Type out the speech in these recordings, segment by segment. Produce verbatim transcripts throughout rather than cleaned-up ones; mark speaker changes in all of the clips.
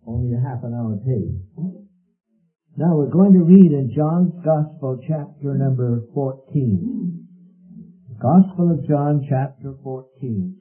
Speaker 1: only a half an hour tape. Now we're going to read in John's Gospel, chapter number fourteen. Gospel of John, chapter fourteen.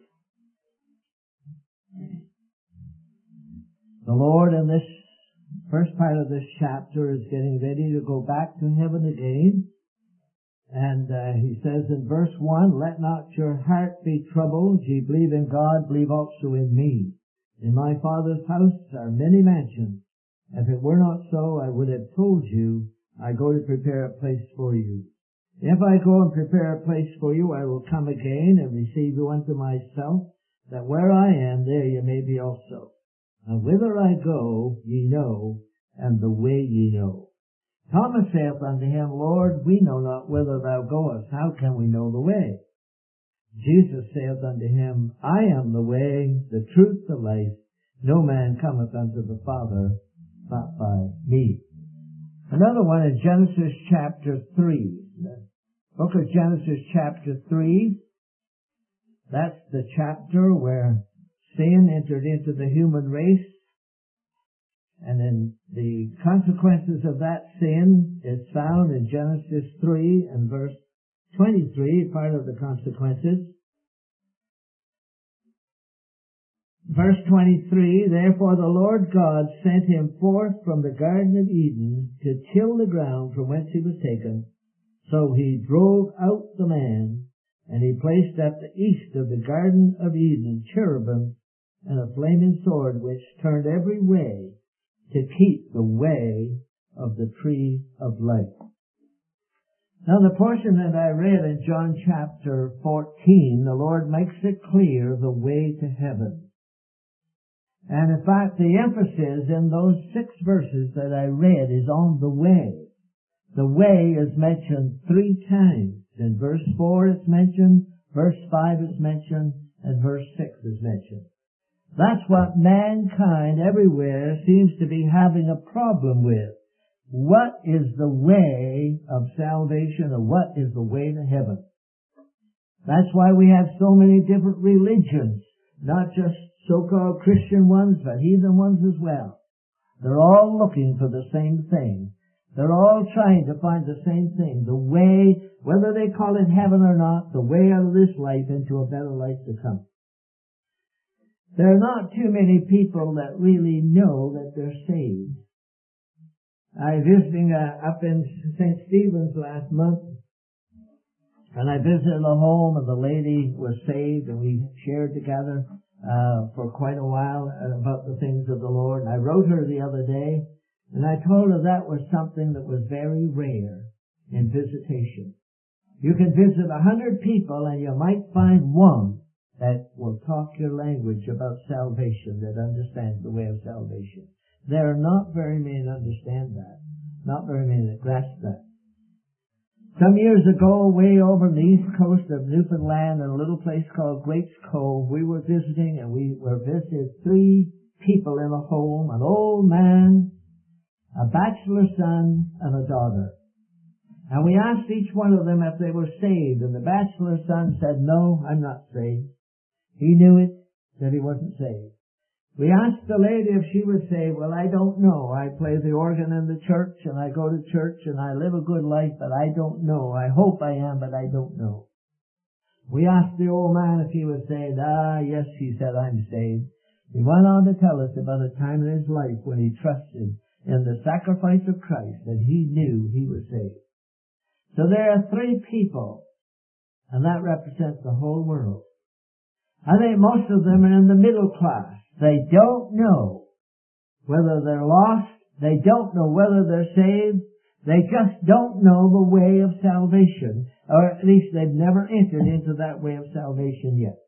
Speaker 1: The Lord in this first part of this chapter is getting ready to go back to heaven again. And uh, he says in verse one, "Let not your heart be troubled. Ye believe in God, believe also in me. In my Father's house are many mansions. If it were not so, I would have told you, I go to prepare a place for you. If I go and prepare a place for you, I will come again and receive you unto myself, that where I am, there ye may be also. And whither I go, ye know, and the way ye know." Thomas saith unto him, "Lord, we know not whither thou goest. How can we know the way?" Jesus saith unto him, "I am the way, the truth, the life. No man cometh unto the Father but by me." Another one in Genesis chapter three. The book of Genesis chapter three. That's the chapter where sin entered into the human race. And then the consequences of that sin is found in Genesis three and verse twenty-three, part of the consequences. Verse twenty-three, "Therefore the Lord God sent him forth from the Garden of Eden to till the ground from whence he was taken. So he drove out the man, and he placed at the east of the Garden of Eden cherubim and a flaming sword which turned every way to keep the way of the tree of life." Now the portion that I read in John chapter fourteen, the Lord makes it clear the way to heaven. And in fact, the emphasis in those six verses that I read is on the way. The way is mentioned three times. In verse four it's mentioned, verse five is mentioned, and verse six is mentioned. That's what mankind everywhere seems to be having a problem with. What is the way of salvation, or what is the way to heaven? That's why we have so many different religions, not just so-called Christian ones, but heathen ones as well. They're all looking for the same thing. They're all trying to find the same thing. The way, whether they call it heaven or not, the way out of this life into a better life to come. There are not too many people that really know that they're saved. I was visiting uh, up in Saint Stephen's last month, and I visited a home, and the lady was saved, and we shared together uh, for quite a while about the things of the Lord. And I wrote her the other day, and I told her that was something that was very rare in visitation. You can visit a hundred people, and you might find one that will talk your language about salvation, that understands the way of salvation. There are not very many that understand that. Not very many that grasp that. Some years ago, way over on the east coast of Newfoundland, in a little place called Greats Cove, we were visiting, and we were visited three people in a home, an old man, a bachelor son, and a daughter. And we asked each one of them if they were saved, and the bachelor son said, "No, I'm not saved." He knew it, that he wasn't saved. We asked the lady if she was saved. "Well, I don't know. I play the organ in the church, and I go to church, and I live a good life, but I don't know. I hope I am, but I don't know." We asked the old man if he was saved. "Ah, yes," he said, "I'm saved." He went on to tell us about a time in his life when he trusted in the sacrifice of Christ, that he knew he was saved. So there are three people, and that represents the whole world. I think most of them are in the middle class. They don't know whether they're lost. They don't know whether they're saved. They just don't know the way of salvation, or at least they've never entered into that way of salvation yet.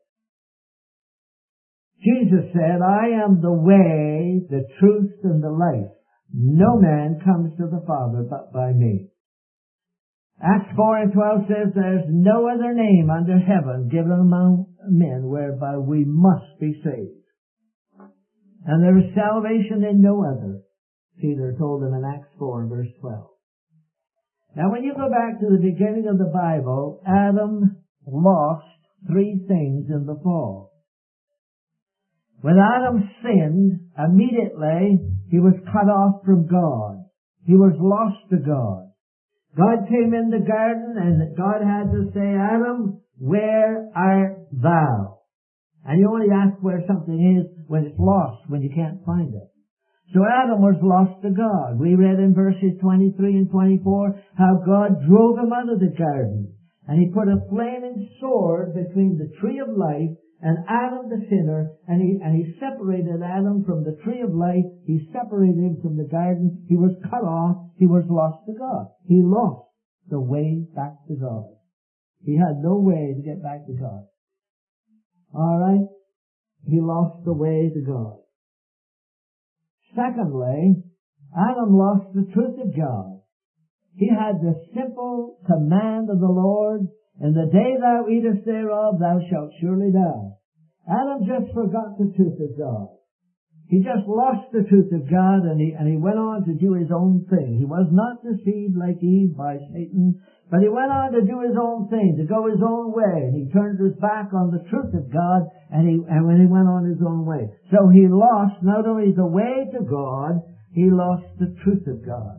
Speaker 1: Jesus said, "I am the way, the truth, and the life. No man comes to the Father but by me." Acts four and twelve says, "There's no other name under heaven given among men whereby we must be saved. And there is salvation in no other," Peter told them in Acts four and verse twelve. Now when you go back to the beginning of the Bible, Adam lost three things in the fall. When Adam sinned, immediately he was cut off from God. He was lost to God. God came in the garden and God had to say, Adam, where art thou? And you only ask where something is when it's lost, when you can't find it. So Adam was lost to God. We read in verses twenty-three and twenty-four how God drove him out of the garden. And he put a flaming sword between the tree of life and Adam the sinner, and he, and he separated Adam from the tree of life. He separated him from the garden. He was cut off. He was lost to God. He lost the way back to God. He had no way to get back to God. Alright? He lost the way to God. Secondly, Adam lost the truth of God. He had the simple command of the Lord, "In the day thou eatest thereof, thou shalt surely die." Adam just forgot the truth of God. He just lost the truth of God, and he, and he went on to do his own thing. He was not deceived like Eve by Satan, but he went on to do his own thing, to go his own way, and he turned his back on the truth of God, and he, and when he went on his own way. So he lost not only the way to God, he lost the truth of God.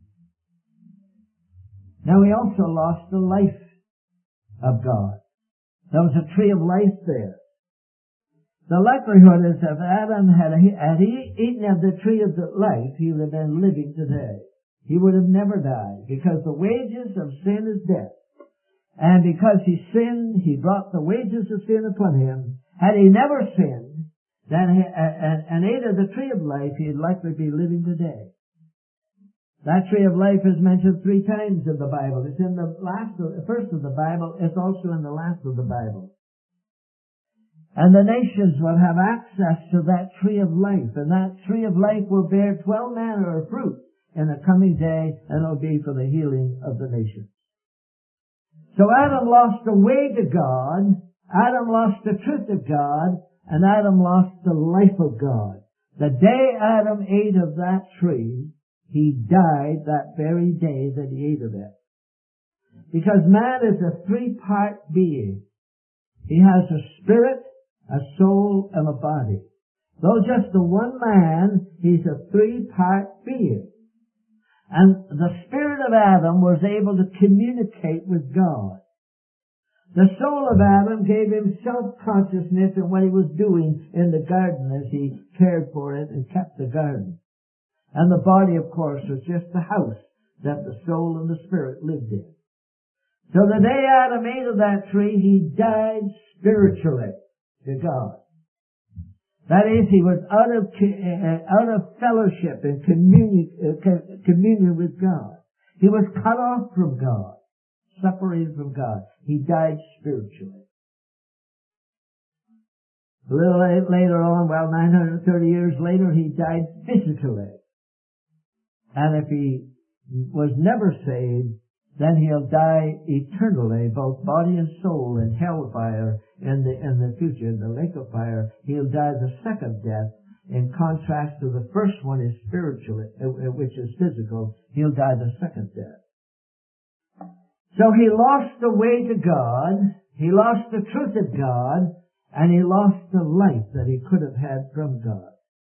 Speaker 1: Now he also lost the life of God. There was a tree of life there. The likelihood is if Adam had, had he eaten of the tree of the life, he would have been living today. He would have never died, because the wages of sin is death. And because he sinned, he brought the wages of sin upon him. Had he never sinned, then he, and, and ate of the tree of life, he'd likely be living today. That tree of life is mentioned three times in the Bible. It's in the last, of, the first of the Bible. It's also in the last of the Bible. And the nations will have access to that tree of life, and that tree of life will bear twelve manner of fruit in the coming day, and it'll be for the healing of the nations. So Adam lost the way to God, Adam lost the truth of God, and Adam lost the life of God. The day Adam ate of that tree, he died that very day that he ate of it. Because man is a three-part being. He has a spirit, a soul, and a body. Though just the one man, he's a three-part being. And the spirit of Adam was able to communicate with God. The soul of Adam gave him self-consciousness in what he was doing in the garden as he cared for it and kept the garden. And the body, of course, was just the house that the soul and the spirit lived in. So the day Adam ate of that tree, he died spiritually to God. That is, he was out of uh, out of fellowship and communion, uh, communion with God. He was cut off from God, separated from God. He died spiritually. A little later on, well, nine hundred thirty years later, he died physically. And if he was never saved, then he'll die eternally, both body and soul, in hellfire in the in the future, in the lake of fire. He'll die the second death. In contrast to the first one is spiritual, which is physical. He'll die the second death. So he lost the way to God, he lost the truth of God, and he lost the life that he could have had from God.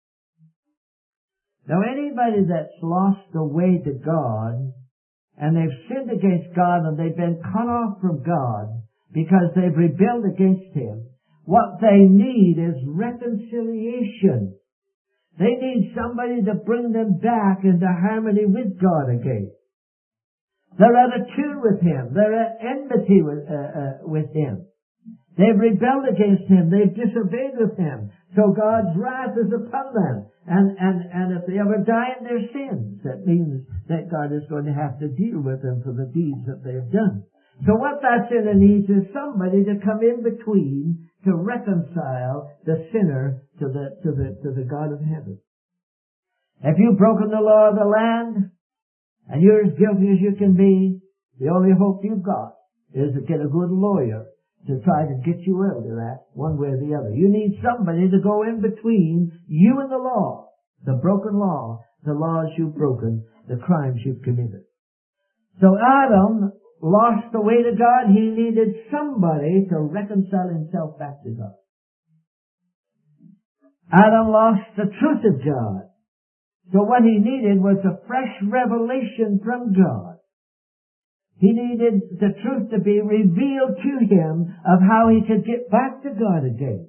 Speaker 1: Now anybody that's lost the way to God, and they've sinned against God and they've been cut off from God because they've rebelled against Him, what they need is reconciliation. They need somebody to bring them back into harmony with God again. They're out of tune with Him. They're at enmity with, uh, uh, with Him. They've rebelled against Him. They've disobeyed with Him. So God's wrath is upon them. And, and, and if they ever die in their sins, that means that God is going to have to deal with them for the deeds that they have done. So what that sinner needs is somebody to come in between to reconcile the sinner to the, to the, to the God of heaven. If you've broken the law of the land, and you're as guilty as you can be, the only hope you've got is to get a good lawyer to try to get you out of that one way or the other. You need somebody to go in between you and the law, the broken law, the laws you've broken, the crimes you've committed. So Adam lost the way to God. He needed somebody to reconcile himself back to God. Adam lost the truth of God. So what he needed was a fresh revelation from God. He needed the truth to be revealed to him of how he could get back to God again.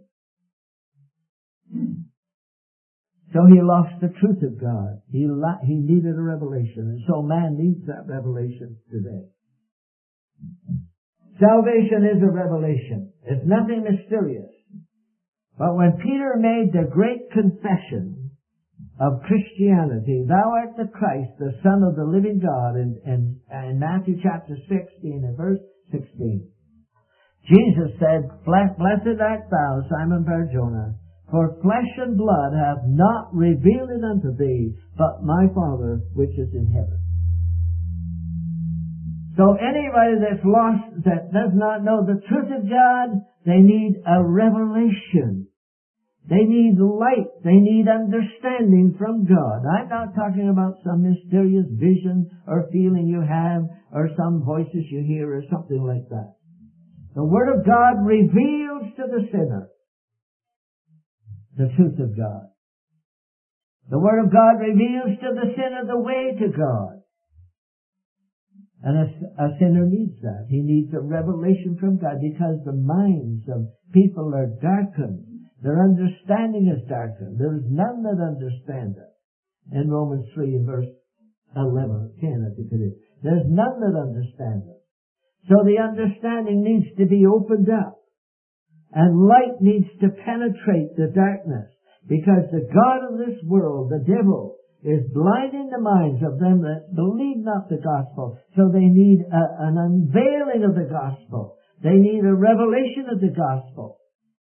Speaker 1: So he lost the truth of God. He la- he needed a revelation. And so man needs that revelation today. Salvation is a revelation. It's nothing mysterious. But when Peter made the great confession of Christianity, thou art the Christ, the Son of the living God, in, in, in Matthew chapter sixteen and verse sixteen, Jesus said, Blessed art thou, Simon Bar-Jonah, for flesh and blood have not revealed it unto thee, but my Father which is in heaven. So anybody that's lost, that does not know the truth of God, they need a revelation. They need light. They need understanding from God. I'm not talking about some mysterious vision or feeling you have or some voices you hear or something like that. The Word of God reveals to the sinner the truth of God. The Word of God reveals to the sinner the way to God. And a, a sinner needs that. He needs a revelation from God because the minds of people are darkened. Their understanding is darkened. There is none that understand it. In Romans three and verse eleven, ten, I think it is. There's none that understand it. So the understanding needs to be opened up. And light needs to penetrate the darkness. Because the God of this world, the devil, is blinding the minds of them that believe not the gospel. So they need a, an unveiling of the gospel. They need a revelation of the gospel.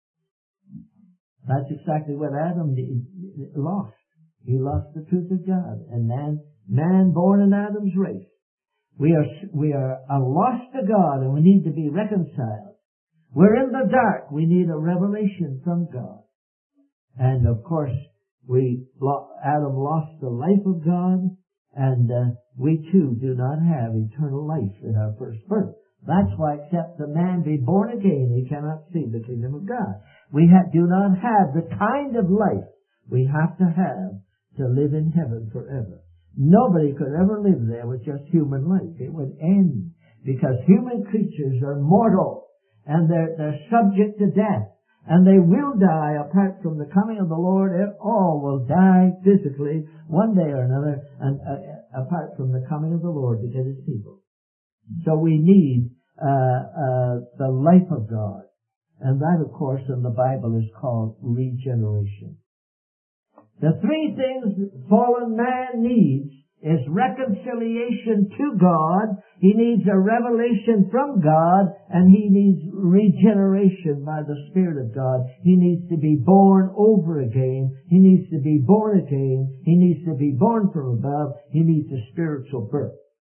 Speaker 1: That's exactly what Adam lost. He lost the truth of God. And man, man born in Adam's race. We are, we are lost to God and we need to be reconciled. We're in the dark. We need a revelation from God. And of course, we, Adam lost the life of God, and uh, we too do not have eternal life in our first birth. That's why, except the man be born again, he cannot see the kingdom of God. We ha- do not have the kind of life we have to have to live in heaven forever. Nobody could ever live there with just human life. It would end, because human creatures are mortal, and they're, they're subject to death. And they will die apart from the coming of the Lord. All will die physically one day or another, and uh, apart from the coming of the Lord to get His people. So we need uh, uh, the life of God. And that, of course, in the Bible is called regeneration. The three things fallen man needs is reconciliation to God, he needs a revelation from God, and he needs regeneration by the Spirit of God. He needs to be born over again. He needs to be born again. He needs to be born from above. He needs a spiritual birth.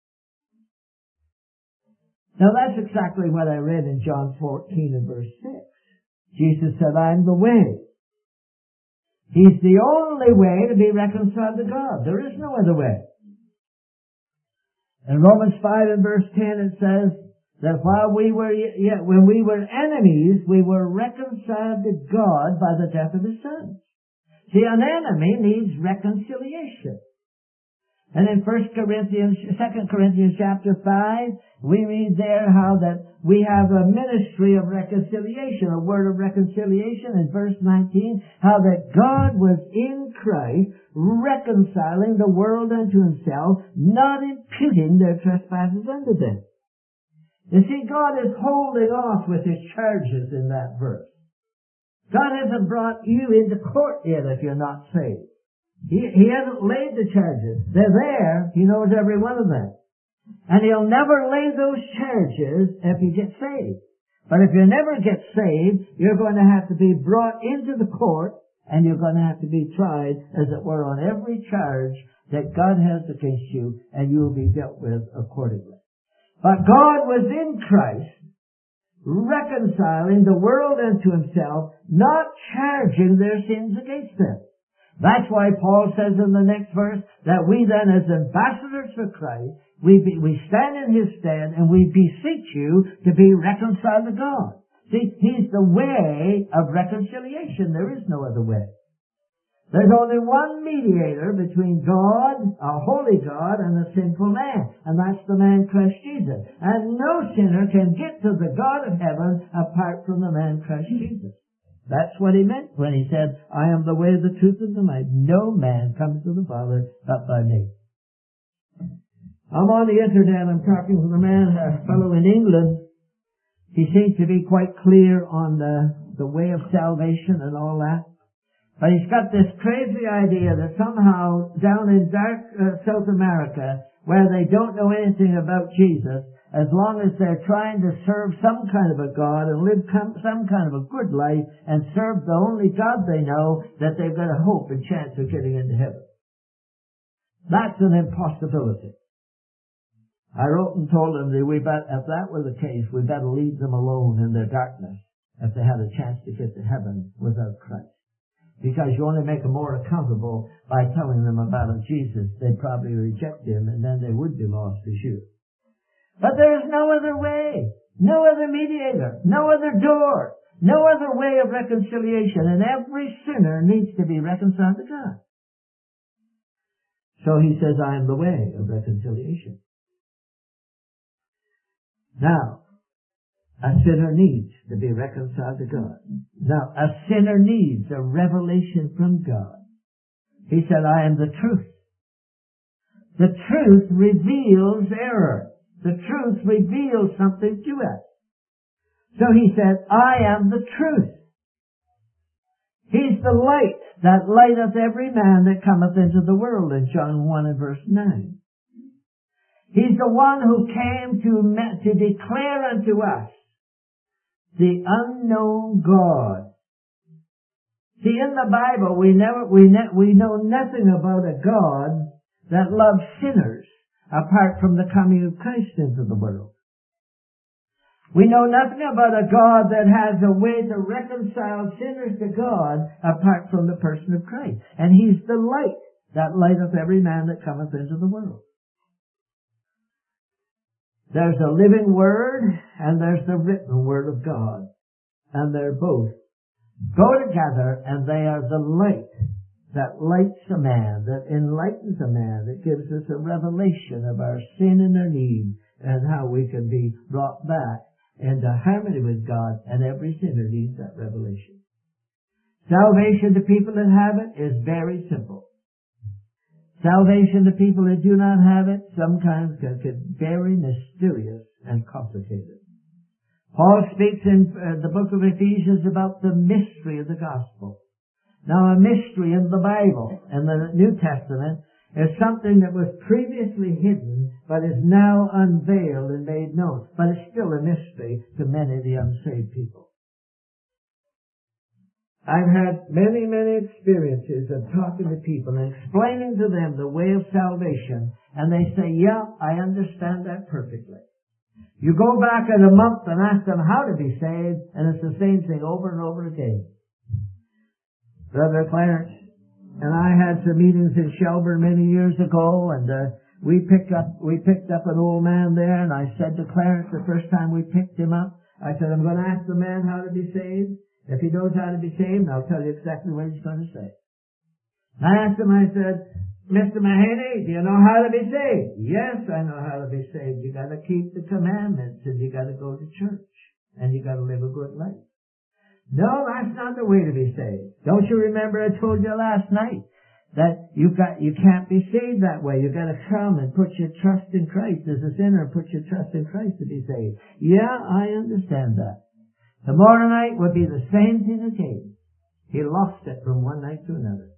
Speaker 1: Now that's exactly what I read in John fourteen and verse six. Jesus said, I am the way. He's the only way to be reconciled to God. There is no other way. In Romans five and verse ten it says that while we were yet, when we were enemies, we were reconciled to God by the death of His Son. See, an enemy needs reconciliation. And in First Corinthians, Second Corinthians chapter five, we read there how that we have a ministry of reconciliation, a word of reconciliation. In verse nineteen, how that God was in Christ, reconciling the world unto Himself, not imputing their trespasses unto them. You see, God is holding off with His charges in that verse. God hasn't brought you into court yet if you're not saved. He, he hasn't laid the charges. They're there. He knows every one of them. And He'll never lay those charges if you get saved. But if you never get saved, you're going to have to be brought into the court, and you're going to have to be tried, as it were, on every charge that God has against you, and you will be dealt with accordingly. But God was in Christ, reconciling the world unto Himself, not charging their sins against them. That's why Paul says in the next verse that we then, as ambassadors for Christ, we be, we stand in His stead and we beseech you to be reconciled to God. See, He's the way of reconciliation. There is no other way. There's only one mediator between God, a holy God, and a sinful man, and that's the man Christ Jesus. And no sinner can get to the God of heaven apart from the man Christ Jesus. That's what he meant when he said, I am the way, the truth, and the life. No man comes to the Father but by me. I'm on the internet, I'm talking with a man, a fellow in England. He seems to be quite clear on the, the way of salvation and all that. But he's got this crazy idea that somehow down in dark uh, South America, where they don't know anything about Jesus, as long as they're trying to serve some kind of a God and live com- some kind of a good life and serve the only God they know, that they've got a hope and chance of getting into heaven. That's an impossibility. I wrote and told them that we bet, if that were the case, we better leave them alone in their darkness if they had a chance to get to heaven without Christ. Because you only make them more accountable by telling them about a Jesus. They'd probably reject him, and then they would be lost as you. But there is no other way, no other mediator, no other door, no other way of reconciliation, and every sinner needs to be reconciled to God. So he says, I am the way of reconciliation. Now, a sinner needs to be reconciled to God. Now, a sinner needs a revelation from God. He said, I am the truth. The truth reveals error. The truth reveals something to us. So he said, I am the truth. He's the light that lighteth every man that cometh into the world in John one and verse nine. He's the one who came to, to declare unto us the unknown God. See, in the Bible, we never, we ne- we know nothing about a God that loves sinners apart from the coming of Christ into the world. We know nothing about a God that has a way to reconcile sinners to God apart from the person of Christ. And He's the light that lighteth every man that cometh into the world. There's a living Word, and there's the written Word of God. And they're both go together, and they are the light that lights a man, that enlightens a man, that gives us a revelation of our sin and our need, and how we can be brought back into harmony with God, and every sinner needs that revelation. Salvation to people that have it is very simple. Salvation to people that do not have it sometimes can get very mysterious and complicated. Paul speaks in uh, the book of Ephesians about the mystery of the gospel. Now, a mystery in the Bible, in the New Testament, is something that was previously hidden, but is now unveiled and made known. But it's still a mystery to many of the unsaved people. I've had many, many experiences of talking to people and explaining to them the way of salvation, and they say, yeah, I understand that perfectly. You go back in a month and ask them how to be saved, and it's the same thing over and over again. Brother Clarence and I had some meetings in Shelburne many years ago, and uh, we picked up we picked up an old man there, and I said to Clarence the first time we picked him up, I said, I'm going to ask the man how to be saved. If he knows how to be saved, I'll tell you exactly what he's going to say. I asked him, I said, Mister Mahaney, do you know how to be saved? Yes, I know how to be saved. You got to keep the commandments, and you got to go to church, and you got to live a good life. No, that's not the way to be saved. Don't you remember I told you last night that you got you can't be saved that way. You got to come and put your trust in Christ as a sinner, and put your trust in Christ to be saved. Yeah, I understand that. Tomorrow night would be the same thing again. He lost it from one night to another.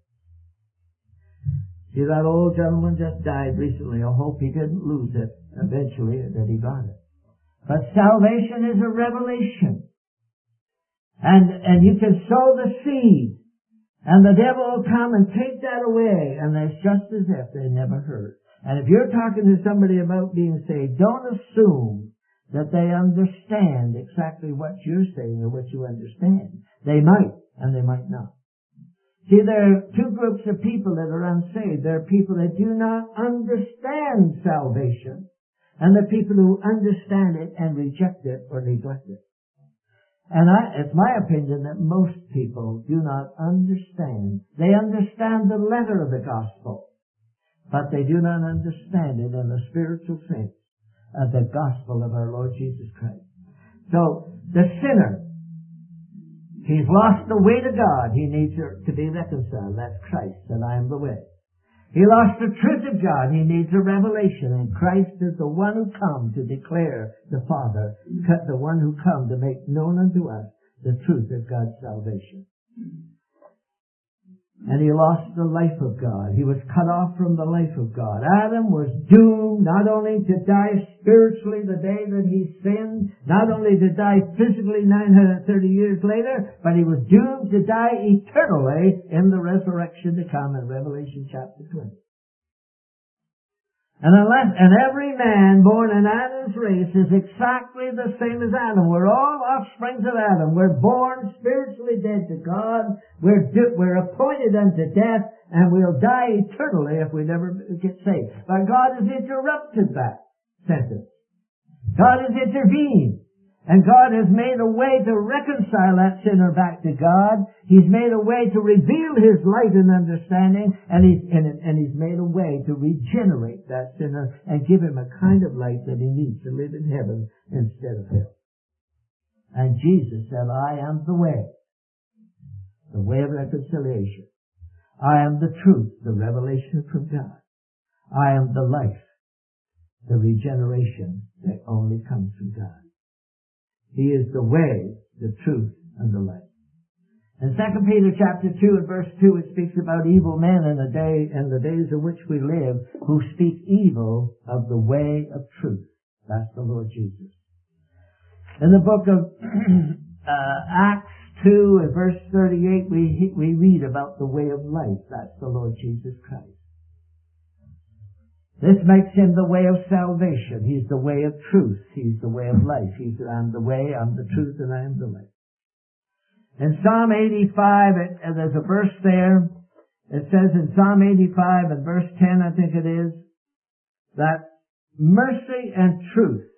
Speaker 1: See, that old gentleman just died recently. I hope he didn't lose it eventually, that he got it. But salvation is a revelation. And, and you can sow the seed, and the devil will come and take that away, and it's just as if they never heard. And if you're talking to somebody about being saved, don't assume that they understand exactly what you're saying or what you understand. They might, and they might not. See, there are two groups of people that are unsaved. There are people that do not understand salvation, and the people who understand it and reject it or neglect it. And I, it's my opinion that most people do not understand. They understand the letter of the gospel, but they do not understand it in the spiritual sense of the gospel of our Lord Jesus Christ. So, the sinner, he's lost the way to God. He needs to be reconciled. That's Christ, and I am the way. He lost the truth of God. He needs a revelation, and Christ is the one who come to declare the Father, the one who come to make known unto us the truth of God's salvation. And he lost the life of God. He was cut off from the life of God. Adam was doomed not only to die spiritually the day that he sinned, not only to die physically nine hundred thirty years later, but he was doomed to die eternally in the resurrection to come in Revelation chapter twenty. And unless, and every man born in Adam's race is exactly the same as Adam. We're all offsprings of Adam. We're born spiritually dead to God. We're, we're appointed unto death, and we'll die eternally if we never get saved. But God has interrupted that sentence. God has intervened. And God has made a way to reconcile that sinner back to God. He's made a way to reveal His light and understanding, and He's, and, and He's made a way to regenerate that sinner and give him a kind of life that he needs to live in heaven instead of hell. And Jesus said, I am the way, the way of reconciliation. I am the truth, the revelation from God. I am the life, the regeneration that only comes from God. He is the way, the truth, and the life. In Second Peter chapter two and verse two, it speaks about evil men in the day, in the days in which we live, who speak evil of the way of truth. That's the Lord Jesus. In the book of uh, Acts two and verse thirty-eight, we we read about the way of life. That's the Lord Jesus Christ. This makes him the way of salvation. He's the way of truth. He's the way of life. He's, I'm the way, I'm the truth, and I am the life. In Psalm eighty-five, it, uh, there's a verse there. It says in Psalm eighty-five and verse ten, I think it is, that mercy and truth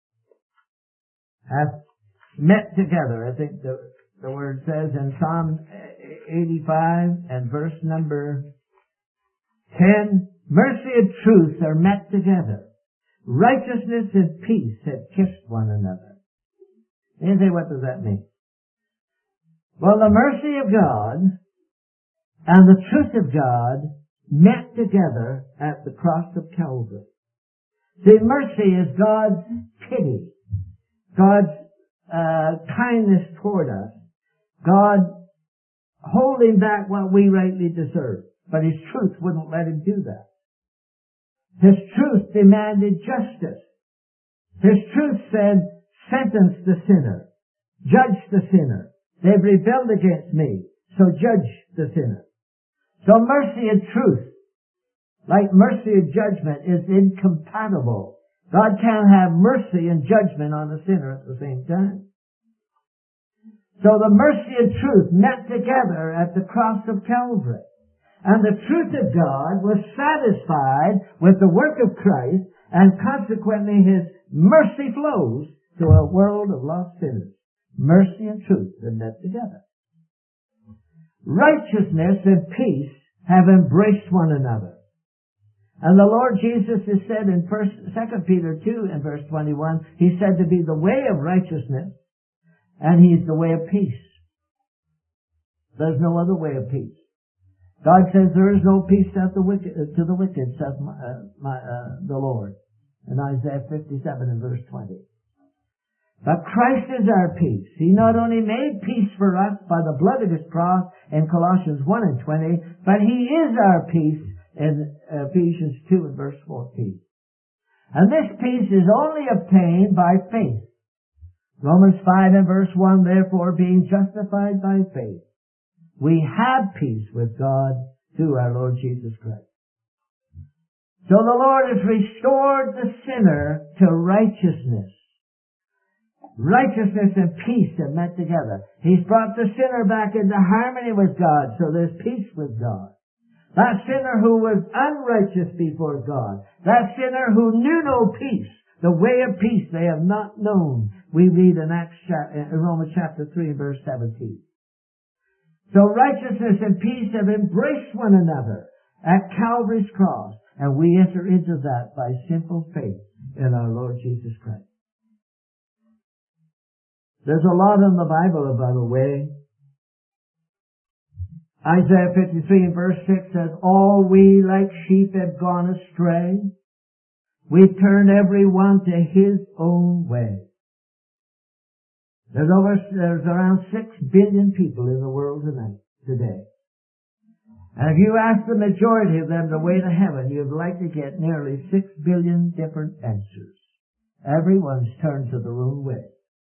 Speaker 1: have met together. I think the, the word says in Psalm eighty-five and verse number ten, mercy and truth are met together. Righteousness and peace have kissed one another. You say, what does that mean? Well, the mercy of God and the truth of God met together at the cross of Calvary. See, mercy is God's pity, God's uh, kindness toward us, God holding back what we rightly deserve. But His truth wouldn't let Him do that. His truth demanded justice. His truth said, sentence the sinner. Judge the sinner. They've rebelled against me, so judge the sinner. So mercy and truth, like mercy and judgment, is incompatible. God can't have mercy and judgment on a sinner at the same time. So the mercy and truth met together at the cross of Calvary. And the truth of God was satisfied with the work of Christ, and consequently His mercy flows to a world of lost sinners. Mercy and truth are met together. Righteousness and peace have embraced one another. And the Lord Jesus is said in First, Second Peter two and verse twenty-one, He's said to be the way of righteousness, and He's the way of peace. There's no other way of peace. God says there is no peace to the wicked, to the wicked, says my, uh, my, uh, the Lord, in Isaiah fifty-seven and verse twenty. But Christ is our peace. He not only made peace for us by the blood of His cross in Colossians one and twenty, but He is our peace in Ephesians two and verse fourteen. And this peace is only obtained by faith. Romans five and verse one, therefore, being justified by faith, we have peace with God through our Lord Jesus Christ. So the Lord has restored the sinner to righteousness. Righteousness and peace have met together. He's brought the sinner back into harmony with God, so there's peace with God. That sinner who was unrighteous before God, that sinner who knew no peace, the way of peace they have not known. we read in Acts, in Romans chapter three, verse seventeen. So righteousness and peace have embraced one another at Calvary's cross, and we enter into that by simple faith in our Lord Jesus Christ. There's a lot in the Bible about a way. Isaiah fifty-three and verse six says, all we like sheep have gone astray. We've turned every one to his own way. There's over, there's around six billion people in the world tonight, today. And if you ask the majority of them the way to heaven, you'd like to get nearly six billion different answers. Everyone's turned to their own way.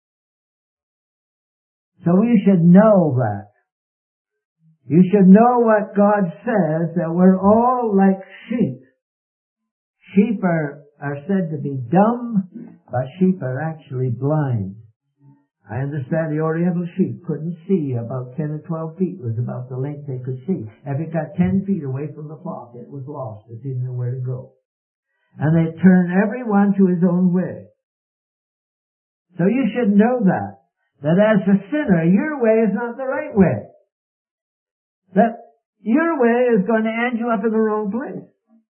Speaker 1: So you should know that. You should know what God says, that we're all like sheep. Sheep are, are said to be dumb, but sheep are actually blind. I understand the Oriental sheep couldn't see about ten or twelve feet was about the length they could see. If it got ten feet away from the flock, it was lost. It didn't know where to go. And they turned everyone to his own way. So you should know that. That as a sinner, your way is not the right way. That your way is going to end you up in the wrong place.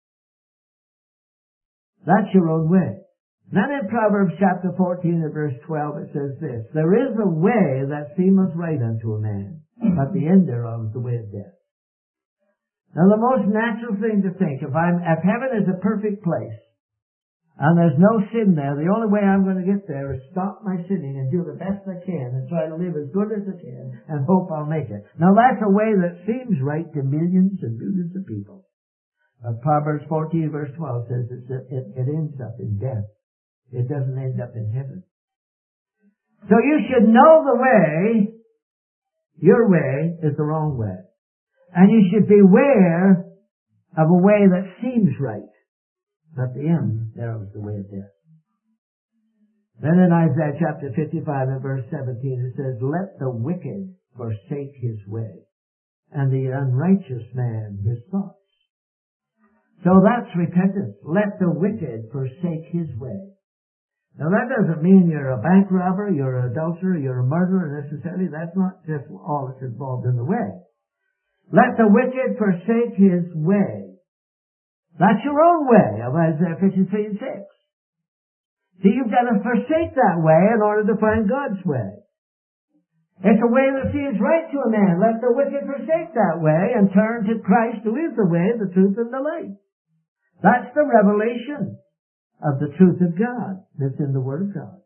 Speaker 1: That's your own way. Then in Proverbs chapter fourteen and verse twelve it says this, there is a way that seemeth right unto a man, but the end thereof is the way of death. Now the most natural thing to think, if I'm, if heaven is a perfect place, and there's no sin there, the only way I'm going to get there is stop my sinning and do the best I can and try to live as good as I can and hope I'll make it. Now that's a way that seems right to millions and millions of people. But Proverbs fourteen verse twelve says it's, it, it ends up in death. It doesn't end up in heaven. So you should know the way. Your way is the wrong way. And you should beware of a way that seems right. But the end thereof is the way of death. Then in Isaiah chapter fifty-five and verse seventeen it says, let the wicked forsake his way, and the unrighteous man his thoughts. So that's repentance. Let the wicked forsake his way. Now that doesn't mean you're a bank robber, you're an adulterer, you're a murderer necessarily. That's not just all that's involved in the way. Let the wicked forsake his way. That's your own way of Isaiah fifty-three and six. See, you've got to forsake that way in order to find God's way. It's a way that seems right to a man. Let the wicked forsake that way and turn to Christ, who is the way, the truth, and the light. That's the revelation of the truth of God that's in the Word of God.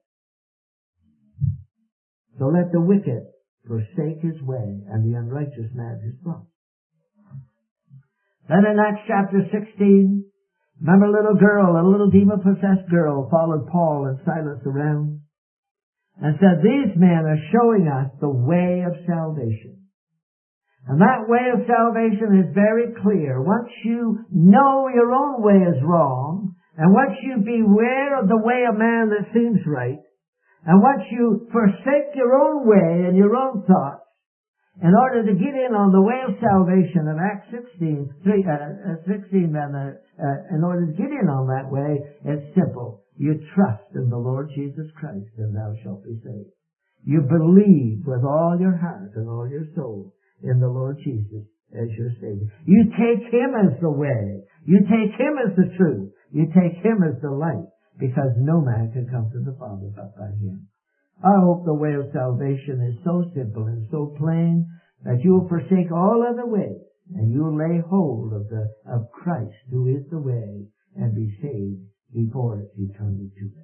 Speaker 1: So let the wicked forsake his way, and the unrighteous man his thoughts. Then in Acts chapter sixteen, remember a little girl, a little demon-possessed girl followed Paul and Silas around and said, these men are showing us the way of salvation. And that way of salvation is very clear. Once you know your own way is wrong, and once you beware of the way of man that seems right, and once you forsake your own way and your own thoughts, in order to get in on the way of salvation in Acts sixteen, three, uh, sixteen, and, uh, uh, in order to get in on that way, it's simple. You trust in the Lord Jesus Christ, and thou shalt be saved. You believe with all your heart and all your soul in the Lord Jesus as your Savior. You take Him as the way. You take Him as the truth. You take Him as the light, because no man can come to the Father but by Him. I hope the way of salvation is so simple and so plain that you will forsake all other ways and you will lay hold of the of Christ, who is the way, and be saved before it's eternity too late.